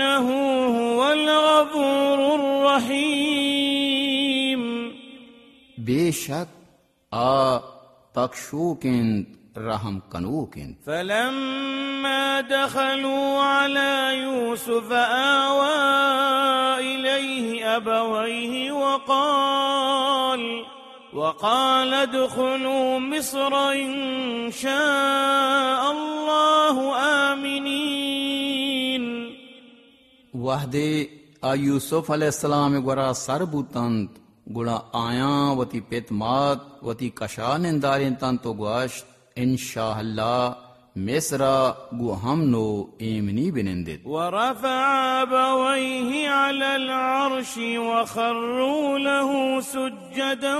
إنه هو الغفور الرحيم. بے شک آ بخشوکند رحم کنوکند. فلما دخلوا على يوسف آوى إليه أبويه وقال ادخلوا مصر إن شاء الله آمنين. وحدے آ یوسف علیہ السلام گورا سر بوتند گڑا آیاں وتی پیت مات وتی کشان اندارین تن تو گواشت انشاءاللہ مصرا گو ہم نو ایمنی بنندید. ورفع أبويه على العرش وخروا له سجدا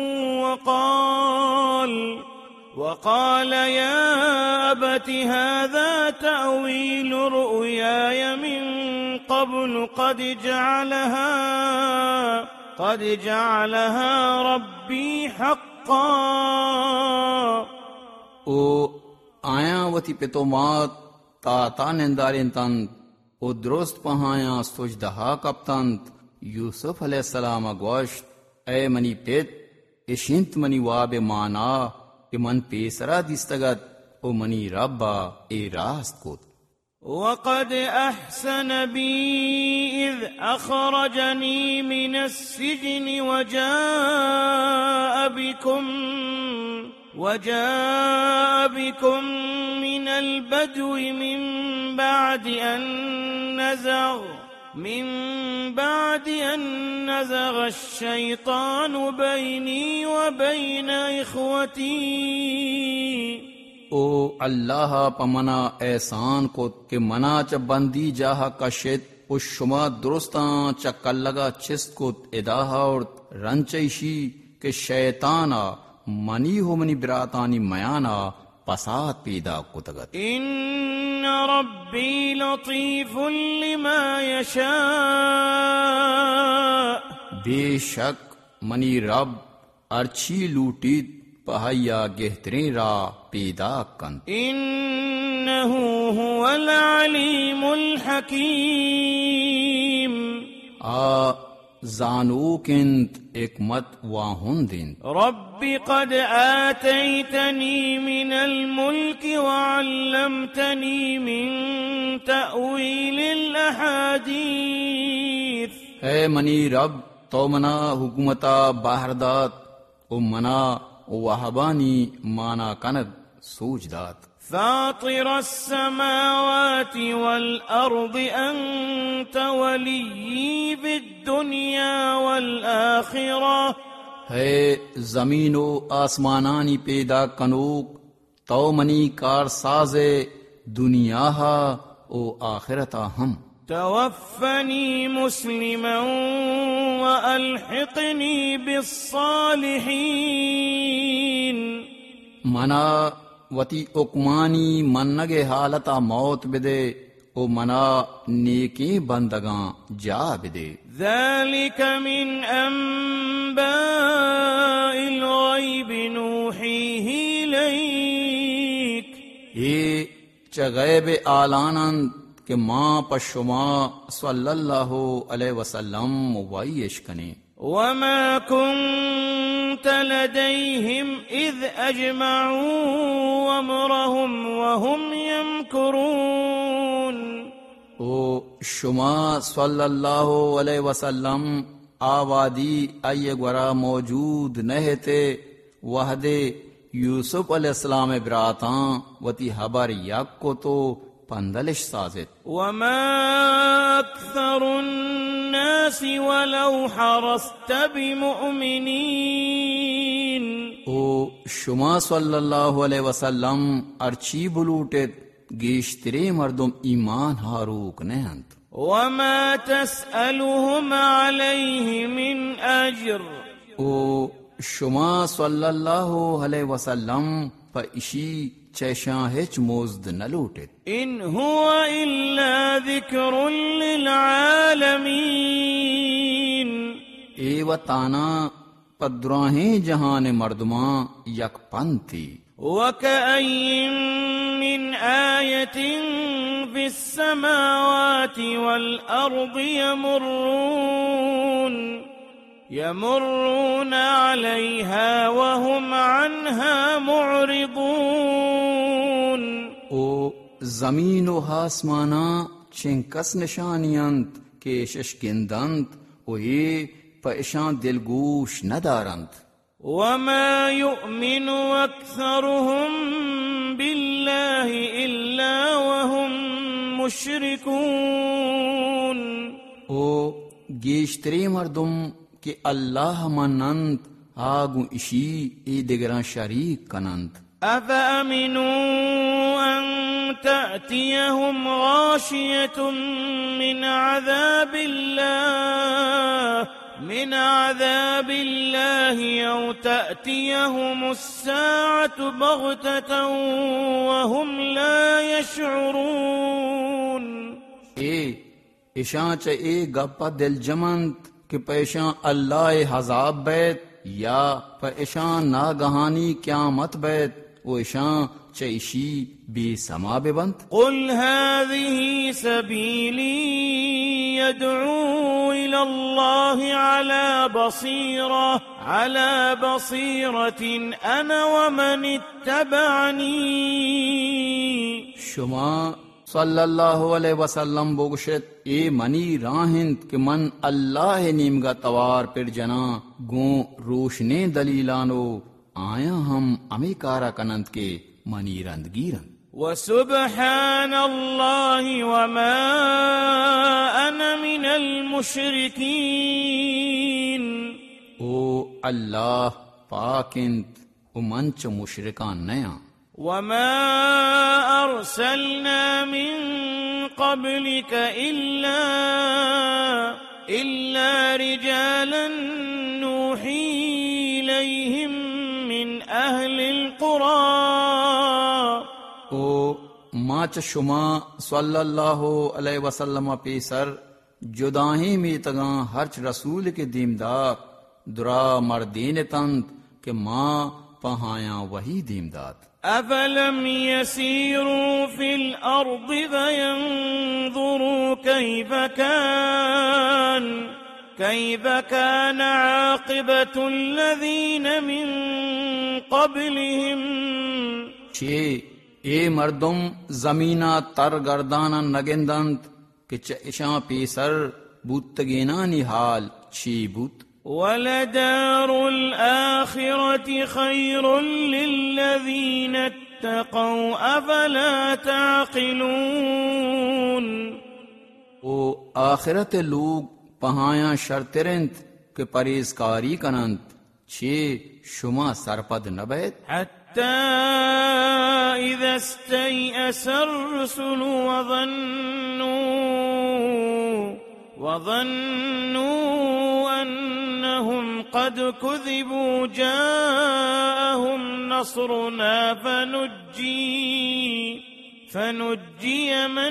وقال يا أبت هذا تأويل رؤياي من قبل قد جعلها ربي حقا. او آیاں وتی پیتو مات تا نندارین تند او درست پہایاں سجدہا کپتند. یوسف علیہ السلام گوشت اے منی پیت اشنت منی واب مانا کہ من پیسرا دیستگت او منی ربا اے راست کت. وقد أحسن بي إذ أخرجني من السجن وجاء بكم من البدو من بعد أن نزغ الشيطان بيني وبين إخوتي. او اللہ پمنا احسان کو کہ منا چ بندی جاہا کشت او شما درستاں چکل لگا چست کو اداہا اور رنچیشی کہ شیطانا منی ہو منی براتانی میانا پسات پیدا کو تگت. ان ربی لطیف لما یشاء. بے شک منی رب ارچھی لوٹید پہیا گہترین را پیدا کن. انه هو العلیم الحکیم. آ زانو کند حکمت واہن دین. رب قد آتیتنی من الملک وعلمتنی من تأویل الاحادیث. اے منی رب تو منا حکومتا باہر دات او منا وہبانی مانا کند سوچ دات. فاطر السماوات والأرض أنت ولي في الدنيا والآخرة. ہے زمین و آسمانانی پیدا کنوک تو منی کار ساز دنیا ہا او آخرتا ہم. توفني مسلما وألحقني بالصالحين. منا وتی اکمانی منگے حالتا موت بدے او منا نیکی بندگاں جا بدے. ذلك من أنباء الغيب نوحيه إليك. یہ چغیب آلانند کہ ماں پشما صلی اللہ علیہ وسلم وائیش کنے. وما كنت لديهم إذ أجمعوا أمرهم وهم يمكرون. او شما صلی اللہ علیہ وسلم آوادی آئیے گورا موجود نہیں تھے وحدے یوسف علیہ السلام براتاں وتی حبر یک کو تو پندلش سازت. وما أكثر الناس ولو حرصت بمؤمنين. او شما صلی اللہ علیہ وسلم ارچی بلوٹت گیشترے مردم ایمان ہاروک نہند. وما تسألهم عليه من أجر. او شما صلی اللہ علیہ وسلم پا اشی چیشاں ہچ موزد نہ لوٹت. ان هو الا ذکر للعالمین. اے وطانا پدراہیں جہان مردماں یک پن تھی. وَكَأَيٍّ مِّنْ آيَةٍ فِي في السماوات والأرض يمرون عليها وهم عنها معرضون. او زمین و آسمانا چنکس نشانیند که ششگندند و یہ پیشان دلگوش ندارند. وما يؤمن أكثرهم بالله إلا وهم مشركون. او گیشتری مردم که اللہ منند آگو اشی ای دگران شریک کنند. أفأمنوا أن تأتيهم غاشية من عذاب الله أو تأتيهم الساعة بغتة وهم لا يشعرون. اشان چا اے گپا دل جمند کہ پیشان اللہ حذاب بیت یا پیشان ناگہانی قیامت بیت و اشان چا اشی بے سما ببند. قل هذه سبيلي يدعو إلى الله على بصيرة أنا ومن اتبعني. شما صلی اللہ علیہ وسلم بوگشت اے منی راہند کہ من اللہ نیمگا توار پر جنا گوں روشنے دلیلانو آیا ہم امی کارا کنند کے منی رندگیرند. وسبحان الله وما أنا من المشركين. او اللہ پاکند او منچ مشرکان نیاں. وما أرسلنا من قبلك إلا رجالا نوحي إليهم من أهل القرى. او ماچ شما صلی اللہ علیہ وسلم پیسر جداہی میں تگاں ہرچ رسول کے دیمداد درا مردین تند کہ ماں پہایا وہی دیمداد. أفلم يسيروا في الأرض فينظروا كيف كان عاقبة الذين من قبلهم. اے مردم زمینہ تر گردانا نگندند کہ اشاں پیسر بوتگینانی حال چی بوت. وَلَدَارُ الْآخِرَةِ خَيْرٌ لِّلَّذِينَ اتَّقَوْا أَفَلَا تَعْقِلُونَ. او آخرت لوگ پہایا شرطرند کہ پریزکاری کنند چھ شما سرپد نبید. حَتَّى إِذَا اسْتَيْأَسَ الرُّسُلُ وَظَنُّوا أَنَّهُمْ قَدْ كُذِبُوا جَاءَهُمْ نَصْرُنَا فَنُجِّيَ مَن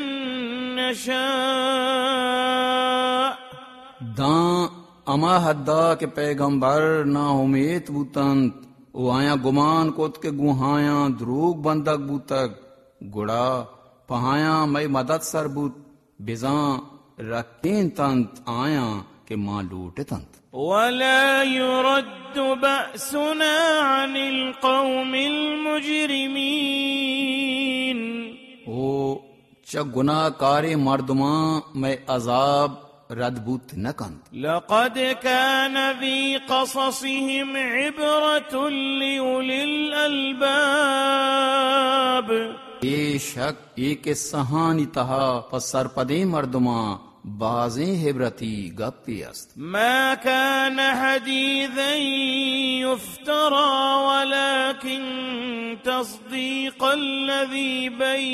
نَّشَاءُ. داں اما حدا کے پیغمبر نا امید بوتند او آیا گمان کوت کے گوہایا دروگ بندک بوتک گڑا پہایا میں مدد سر بوت بزاں رکھین تنت آیا کہ ماں لوٹے تنت. وَلَا يُرَدُّ بَأْسُنَا عَنِ الْقَوْمِ الْمُجْرِمِينَ. او چا گناہ کارے مردماں میں عذاب رد بوت نکند. لَقَدْ كَانَ فِي قَصَصِهِمْ عِبْرَةٌ لِّأُولِي الْأَلْبَابِ. بے شک ایک سہانی تہا پسر پدے مردماں بازیں حبرتی گپی است. ما كان حديثا يفترى ولكن تصديق الذي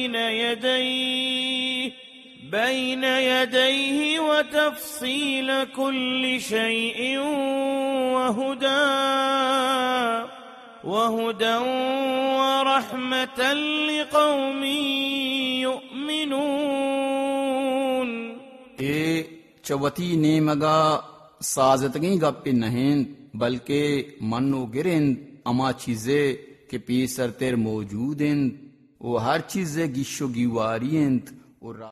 بين يديه وتفصيل كل شيء وهدى ورحمة لقوم يؤمنون. اے چوتی نیمگا سازتگی گپی نہیں بلکہ منو گرند اما چیزیں کہ پیسر تیر موجود ہیں وہ ہر چیزیں گیشو گیواری ہیں اور